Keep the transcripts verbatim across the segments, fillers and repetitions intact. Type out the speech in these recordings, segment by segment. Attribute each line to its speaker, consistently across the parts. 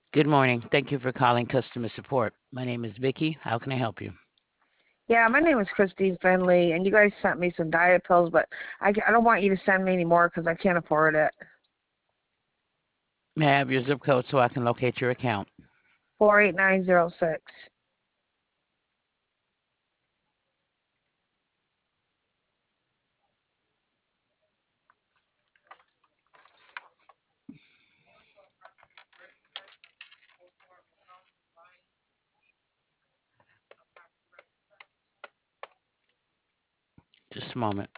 Speaker 1: Good morning. Thank you for calling customer support. My name is Vicky. How can I help you?
Speaker 2: Yeah, my name is Christine Finley, and you guys sent me some diet pills, but I, I don't want you to send me any more because I can't afford it.
Speaker 1: May I have your zip code so I can locate your account?
Speaker 2: four eight nine zero six.
Speaker 1: Just a moment.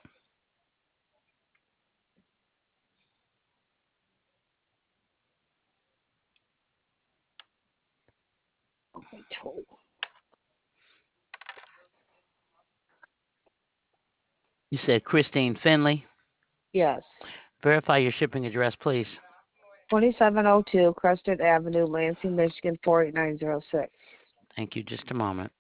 Speaker 1: You said Christine Finley.
Speaker 2: Yes.
Speaker 1: Verify your shipping address, please.
Speaker 2: twenty-seven oh two Crested Avenue, Lansing, Michigan, four eight nine zero six.
Speaker 1: Thank you. Just a moment.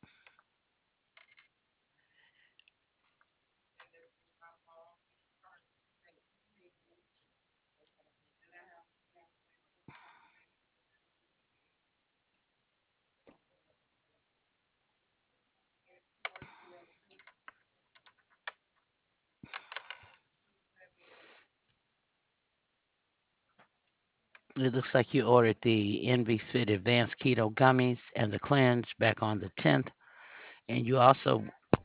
Speaker 1: It looks like you ordered the Envy Fit Advanced Keto Gummies and the Cleanse back on the tenth. And you also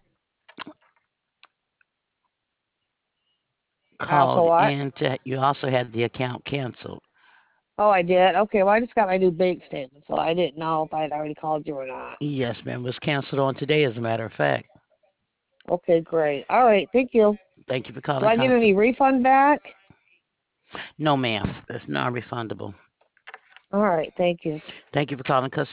Speaker 2: Also
Speaker 1: called
Speaker 2: what?
Speaker 1: in to, you also had the account canceled.
Speaker 2: Oh, I did? Okay, well, I just got my new bank statement, so I didn't know if I had already called you or not.
Speaker 1: Yes, ma'am. It was canceled on today, as a matter of fact.
Speaker 2: Okay, great. All right, thank you.
Speaker 1: Thank you for
Speaker 2: Do
Speaker 1: calling
Speaker 2: I get
Speaker 1: customer.
Speaker 2: any refund back?
Speaker 1: No, ma'am. It's non refundable.
Speaker 2: All right, thank you.
Speaker 1: Thank you for calling customer.